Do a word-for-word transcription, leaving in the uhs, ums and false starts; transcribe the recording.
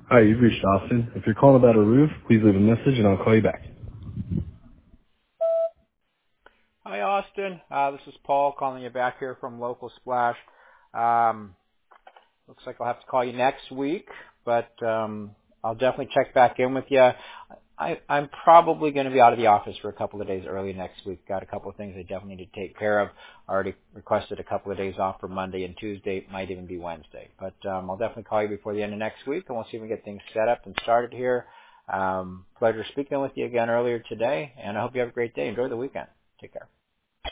Hi, you've reached Austin. If you're calling about a roof, please leave a message and I'll call you back. Hi, Austin. Uh, this is Paul calling you back here from Local Splash. Um, looks like I'll have to call you next week, but um, I'll definitely check back in with you. I, I'm probably going to be out of the office for a couple of days early next week. Got a couple of things I definitely need to take care of. I already requested a couple of days off for Monday and Tuesday. It might even be Wednesday. But um, I'll definitely call you before the end of next week, and we'll see if we can get things set up and started here. Um, pleasure speaking with you again earlier today, and I hope you have a great day. Enjoy the weekend. Take care.